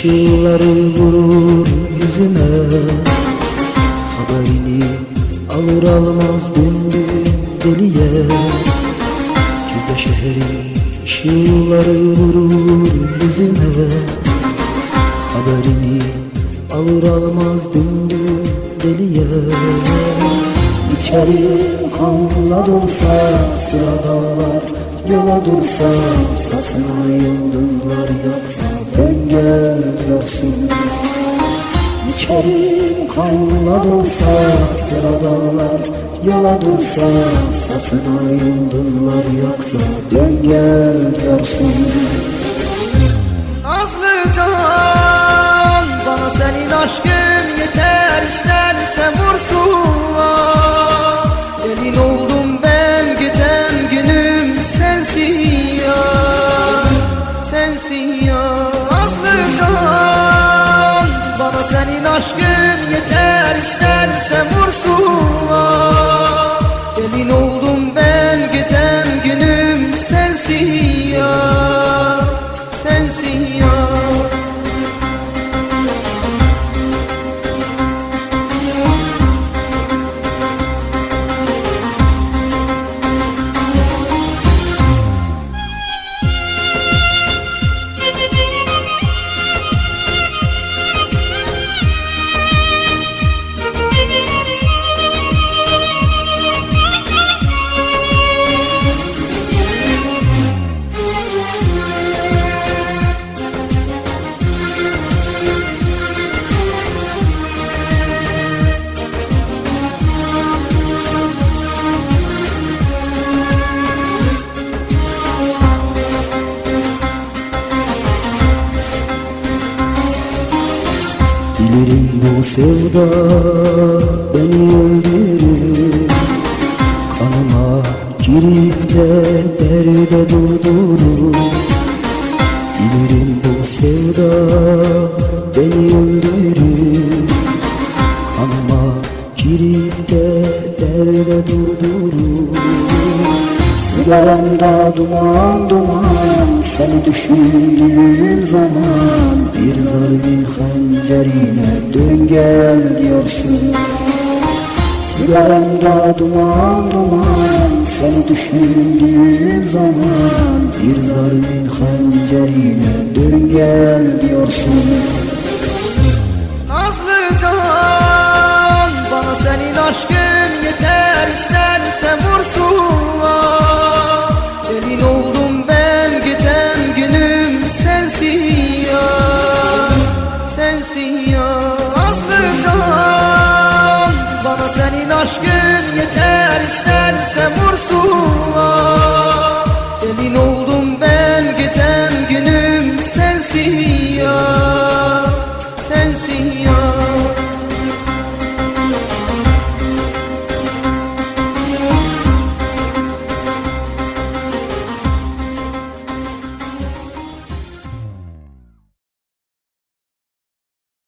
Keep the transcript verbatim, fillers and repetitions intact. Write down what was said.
ışıkları vurur yüzüme. Haberini alır almaz döndüm deliye. Cüde şehrin ışıkları vurur yüzüme. Haberini alır almaz döndüm deliye. İçerim kanla dolsa sıradanlar yola dursa, saçına yıldızlar yaksa dön gel görsün. İçerim kanla dolsa sıradanlar yola dursa, saçına yıldızlar yaksa dön gel görsün. Nazlı can, bana senin aşkın yeter, istersen vursun. Gelin oldum ben, gecem günüm sensin ya, sensin ya. Nazlı can, bana senin aşkın yeter, istersen vursun. Gelin oldum ben, gecem günüm sensin ya, sensin ya. Bilirim bu sevda beni öldürür, kanıma girip de derde durdurur. Bilirim bu sevda beni öldürür, kanıma girip de derde durdurur. Sigaramda duman duman, seni düşündüğüm zaman bir zalimin hancerine dön gel diyorsun. Sigaramda duman duman, seni düşündüğüm zaman bir zalimin hancerine dön gel diyorsun. Nazlı can, bana senin aşkın yeter, istersen vursun. Gelin oldum ben, gecem günüm sensin ya, sensin ya. Nazlı can, bana senin aşkın yeter, istersen vursun.